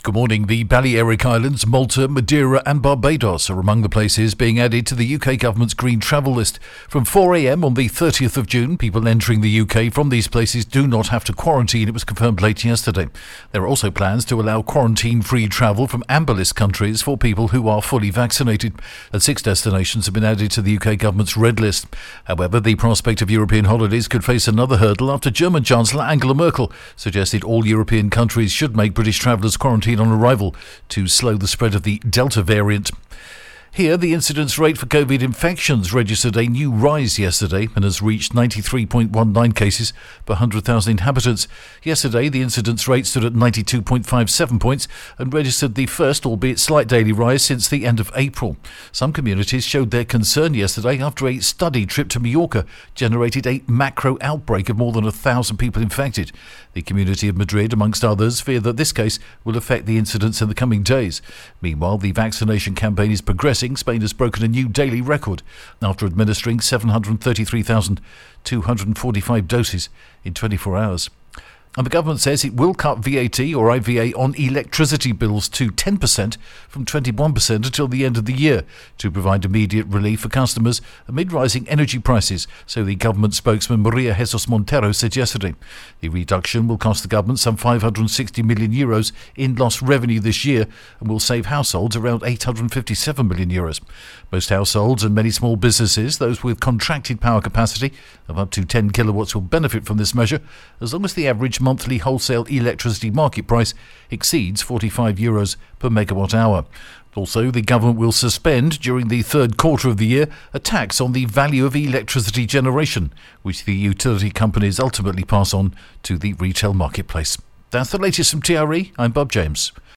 Good morning. The Balearic Islands, Malta, Madeira and Barbados are among the places being added to the UK government's green travel list. From 4 a.m. on the 30th of June, people entering the UK from these places do not have to quarantine. It was confirmed late yesterday. There are also plans to allow quarantine-free travel from amber list countries for people who are fully vaccinated. And 6 destinations have been added to the UK government's red list. However, the prospect of European holidays could face another hurdle after German Chancellor Angela Merkel suggested all European countries should make British travellers quarantine on arrival to slow the spread of the Delta variant. Here, the incidence rate for COVID infections registered a new rise yesterday and has reached 93.19 cases per 100,000 inhabitants. Yesterday, the incidence rate stood at 92.57 points and registered the first, albeit slight, daily rise since the end of April. Some communities showed their concern yesterday after a study trip to Mallorca generated a macro outbreak of more than 1,000 people infected. The community of Madrid, amongst others, fear that this case will affect the incidence in the coming days. Meanwhile, the vaccination campaign is progressing. Spain has broken a new daily record after administering 733,245 doses in 24 hours. And the government says it will cut VAT or IVA on electricity bills to 10% from 21% until the end of the year to provide immediate relief for customers amid rising energy prices, so the government spokesman Maria Jesus Montero said yesterday. The reduction will cost the government some €560 million in lost revenue this year and will save households around €857 million. Most households and many small businesses, those with contracted power capacity of up to 10 kilowatts, will benefit from this measure as long as the average monthly wholesale electricity market price exceeds €45 per megawatt hour. Also, the government will suspend during the third quarter of the year a tax on the value of electricity generation, which the utility companies ultimately pass on to the retail marketplace. That's the latest from TRE. I'm Bob James.